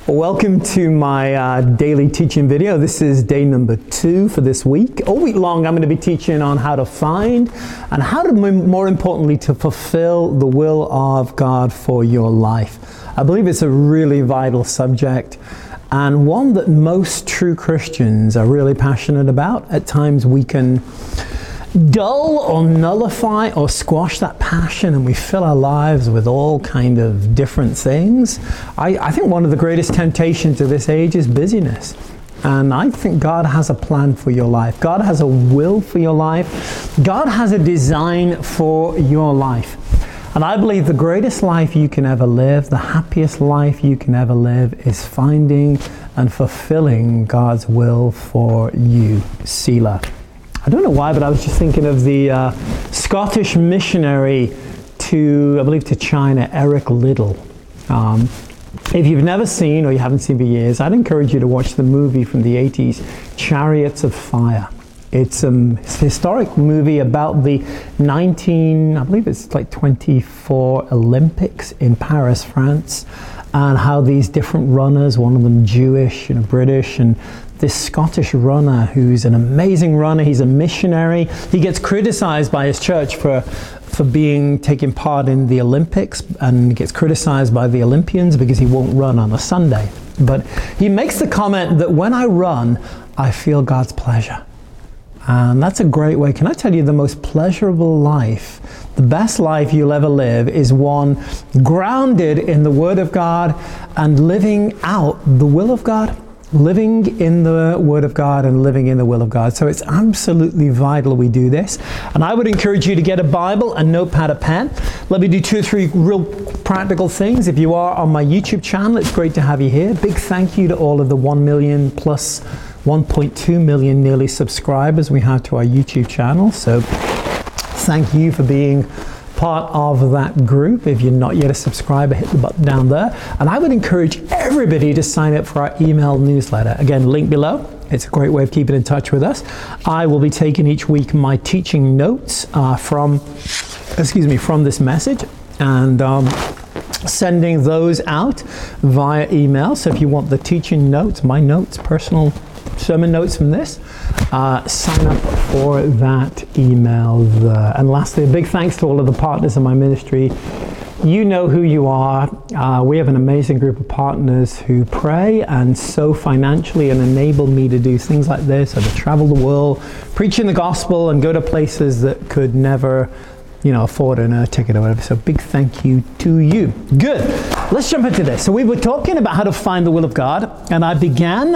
Welcome to my daily teaching video. This is day number 2 for this week. All week long I'm going to be teaching on how to find and how to, more importantly, to fulfill the will of God for your life. I believe it's a really vital subject and one that most true Christians are really passionate about. At times we can dull or nullify or squash that passion, and we fill our lives with all kind of different things. I think one of the greatest temptations of this age is busyness. And I think God has a plan for your life. God has a will for your life. God has a design for your life. And I believe the greatest life you can ever live, the happiest life you can ever live, is finding and fulfilling God's will for you. Selah. I don't know why, but I was just thinking of the Scottish missionary to, I believe, to China, Eric Liddell. If you've never seen, or you haven't seen for years, I'd encourage you to watch the movie from the 80s, Chariots of Fire. It's a historic movie about the I believe it's like 24 Olympics in Paris, France, and how these different runners, one of them Jewish and British, and this Scottish runner who's an amazing runner, he's a missionary. He gets criticized by his church for taking part in the Olympics, and gets criticized by the Olympians because he won't run on a Sunday. But he makes the comment that when I run, I feel God's pleasure. And that's a great way. Can I tell you, the most pleasurable life, the best life you'll ever live, is one grounded in the Word of God and living out the will of God. Living in the Word of God and living in the will of God. So it's absolutely vital we do this. And I would encourage you to get a Bible, a notepad, a pen. Let me do 2 or 3 real practical things. If you are on my YouTube channel, it's great to have you here. Big thank you to all of the 1 million plus 1.2 million nearly subscribers we have to our YouTube channel. So thank you for being part of that group. If you're not yet a subscriber, hit the button down there. And I would encourage everybody to sign up for our email newsletter. Again, link below. It's a great way of keeping in touch with us. I will be taking each week my teaching notes from this message, and sending those out via email. So if you want the teaching notes, my notes, personal sermon notes from this, sign up for that email there. And lastly, a big thanks to all of the partners in my ministry. You know who you are. We have an amazing group of partners who pray and sow financially and enable me to do things like this, and to travel the world, preaching the gospel, and go to places that could never afford an air ticket or whatever. So big thank you to you. Good. Let's jump into this. So we were talking about how to find the will of God, and I began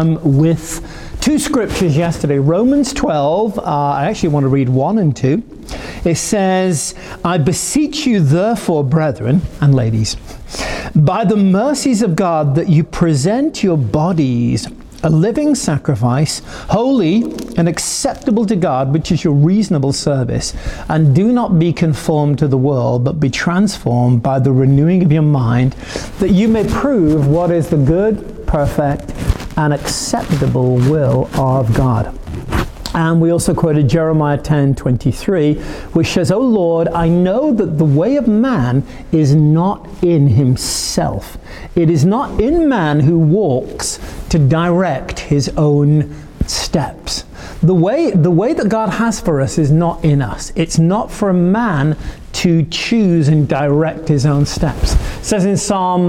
with 2 scriptures yesterday. Romans 12, I actually want to read 1 and 2. It says, I beseech you therefore, brethren and ladies, by the mercies of God, that you present your bodies a living sacrifice, holy and acceptable to God, which is your reasonable service. And do not be conformed to the world, but be transformed by the renewing of your mind, that you may prove what is the good, perfect, and acceptable will of God. And we also quoted Jeremiah 10:23, which says, O Lord, I know that the way of man is not in himself. It is not in man who walks to direct his own steps. The way that God has for us is not in us. It's not for a man to choose and direct his own steps. It says in Psalm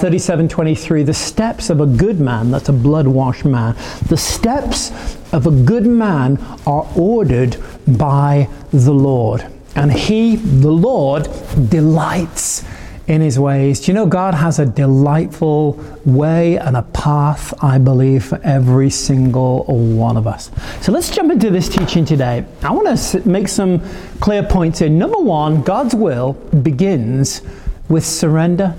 37:23, the steps of a good man, that's a blood-washed man, the steps of a good man are ordered by the Lord. And he, the Lord, delights in his ways. Do you know God has a delightful way and a path, I believe, for every single one of us. So let's jump into this teaching today. I want to make some clear points here. Number 1, God's will begins with surrender.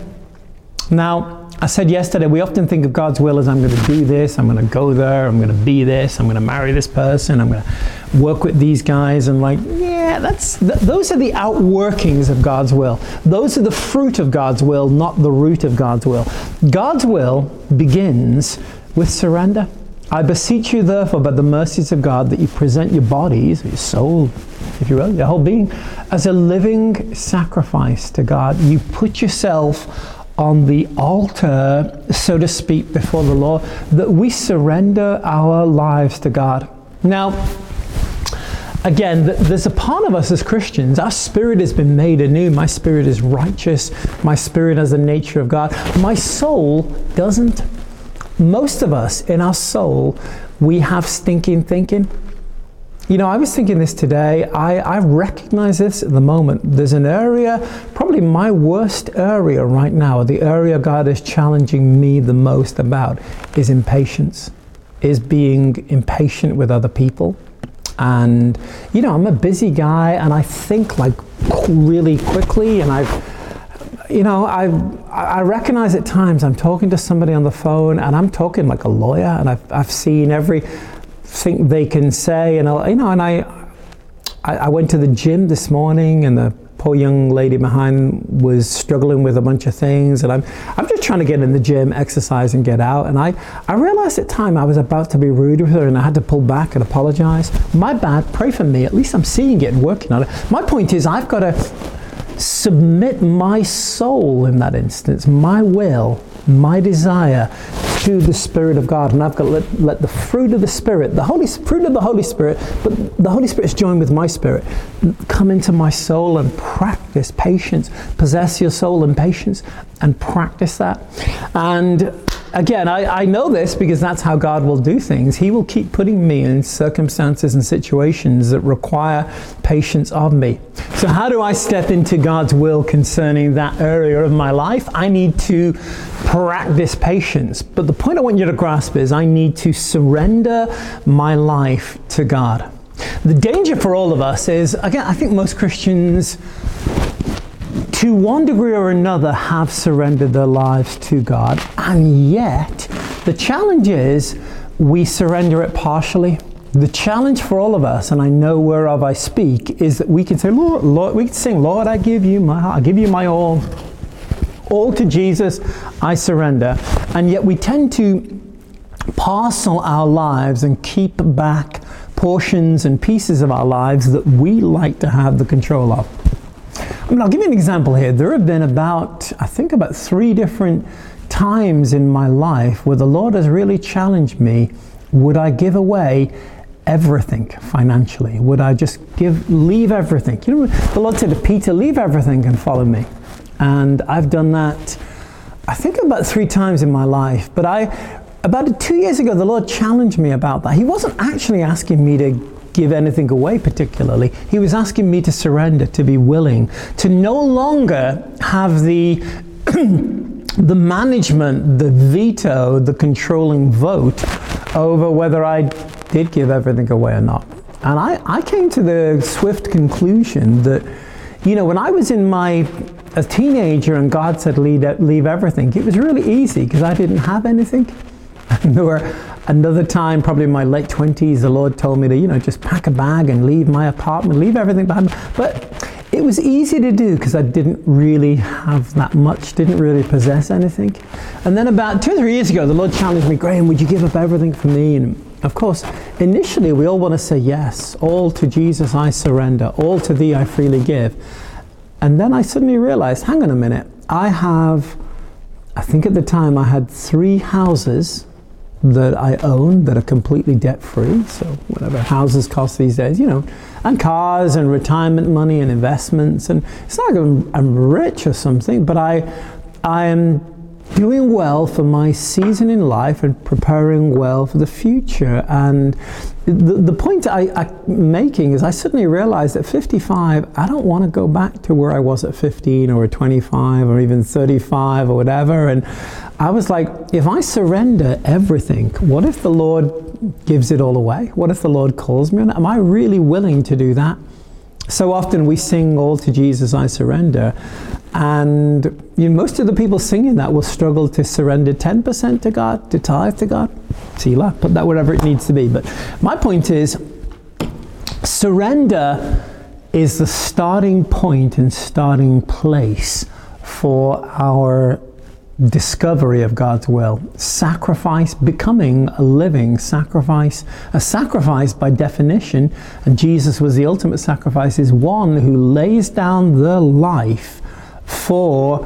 Now, I said yesterday, we often think of God's will as I'm going to do this, I'm going to go there, I'm going to be this, I'm going to marry this person, I'm going to work with these guys, and those are the outworkings of God's will. Those are the fruit of God's will, not the root of God's will. God's will begins with surrender. I beseech you therefore by the mercies of God that you present your bodies, your soul, if you will, your whole being, as a living sacrifice to God. You put yourself on the altar, so to speak, before the Lord, that we surrender our lives to God. Now, again, there's a part of us as Christians, our spirit has been made anew. My spirit is righteous. My spirit has the nature of God. My soul doesn't. Most of us, in our soul, we have stinking thinking. You know, I was thinking this today. I recognize this at the moment. There's an area, probably my worst area right now, the area God is challenging me the most about, is impatience, is being impatient with other people. And, you know, I'm a busy guy and I think like really quickly, and I recognize at times I'm talking to somebody on the phone and I'm talking like a lawyer, and I've seen everything they can say, and I went to the gym this morning, and the poor young lady behind was struggling with a bunch of things, and I'm just trying to get in the gym, exercise, and get out. And I realized at time I was about to be rude with her, and I had to pull back and apologize. My bad. Pray for me. At least I'm seeing it and working on it. My point is, I've got to submit my soul in that instance, my will, my desire, to the Spirit of God, and I've got to let the fruit of the Spirit, fruit of the Holy Spirit, but the Holy Spirit is joined with my spirit, come into my soul and practice patience. Possess your soul in patience and practice that. And again, I know this because that's how God will do things. He will keep putting me in circumstances and situations that require patience of me. So how do I step into God's will concerning that area of my life? I need to practice patience. But the point I want you to grasp is I need to surrender my life to God. The danger for all of us is, again, I think most Christians, to one degree or another, have surrendered their lives to God, and yet the challenge is we surrender it partially. The challenge for all of us, and I know whereof I speak, is that we can say, Lord, we can sing, Lord, I give you my heart, I give you my all to Jesus, I surrender. And yet we tend to parcel our lives and keep back portions and pieces of our lives that we like to have the control of. I mean, I'll give you an example here. There have been about 3 different times in my life where the Lord has really challenged me. Would I give away everything financially? Would I just leave everything? You know, the Lord said to Peter, leave everything and follow me. And I've done that, I think, about 3 times in my life. But about 2 years ago, the Lord challenged me about that. He wasn't actually asking me to give anything away particularly. He was asking me to surrender, to be willing, to no longer have the the management, the veto, the controlling vote over whether I did give everything away or not. And I came to the swift conclusion that, you know, when I was a teenager and God said leave everything, it was really easy because I didn't have anything. And there were another time, probably in my late 20s, the Lord told me to, you know, just pack a bag and leave my apartment, leave everything behind me. But it was easy to do because I didn't really have that much, didn't really possess anything. And then about 2 or 3 years ago, the Lord challenged me, Graham, would you give up everything for me? And of course, initially we all want to say yes. All to Jesus I surrender. All to thee I freely give. And then I suddenly realized, hang on a minute, I think at the time I had 3 houses that I own that are completely debt-free, so whatever houses cost these days, you know, and cars and retirement money and investments, and it's not like I'm rich or something, but I am doing well for my season in life and preparing well for the future. And the point I'm making is I suddenly realized at 55, I don't want to go back to where I was at 15 or 25 or even 35 or whatever. And I was like, if I surrender everything, what if the Lord gives it all away? What if the Lord calls me? Am I really willing to do that? So often we sing all to Jesus I surrender, and you know, most of the people singing that will struggle to surrender 10% to God, to tithe to God. Selah, put that wherever it needs to be. But my point is, surrender is the starting point and starting place for our discovery of God's will. Sacrifice, becoming a living sacrifice. A sacrifice by definition, and Jesus was the ultimate sacrifice, is one who lays down their life for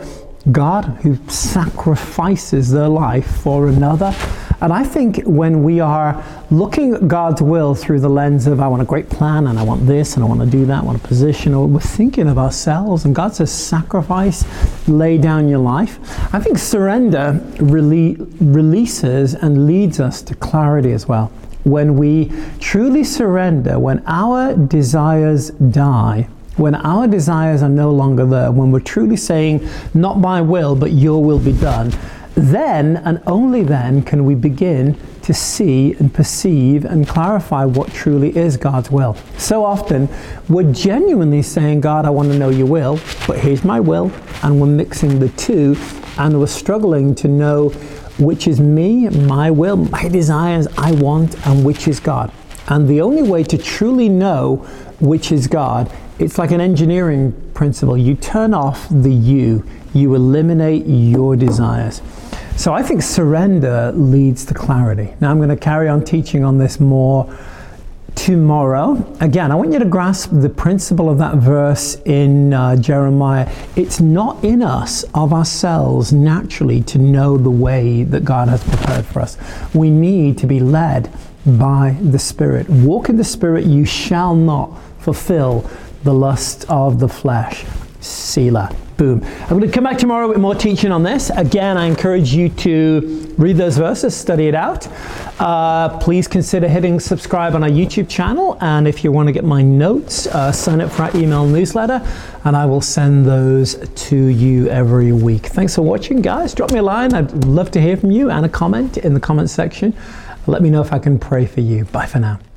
God who sacrifices their life for another. And I think when we are looking at God's will through the lens of I want a great plan and I want this and I want to do that, I want a position, or we're thinking of ourselves, and God says sacrifice, lay down your life. I think surrender releases and leads us to clarity as well. When we truly surrender, when our desires die, when our desires are no longer there, when we're truly saying, not my will, but your will be done, then and only then can we begin to see and perceive and clarify what truly is God's will. So often we're genuinely saying, God, I want to know your will, but here's my will, and we're mixing the two, and we're struggling to know which is me, my will, my desires, I want, and which is God. And the only way to truly know which is God, it's like an engineering principle. You turn off the you eliminate your desires. So I think surrender leads to clarity. Now I'm going to carry on teaching on this more tomorrow. Again, I want you to grasp the principle of that verse in Jeremiah. It's not in us of ourselves naturally to know the way that God has prepared for us. We need to be led by the Spirit. Walk in the Spirit, you shall not fulfill the lust of the flesh. Selah. Boom. I'm going to come back tomorrow with more teaching on this. Again, I encourage you to read those verses, study it out. Please consider hitting subscribe on our YouTube channel. And if you want to get my notes, sign up for our email newsletter, and I will send those to you every week. Thanks for watching, guys. Drop me a line. I'd love to hear from you, and a comment in the comment section. Let me know if I can pray for you. Bye for now.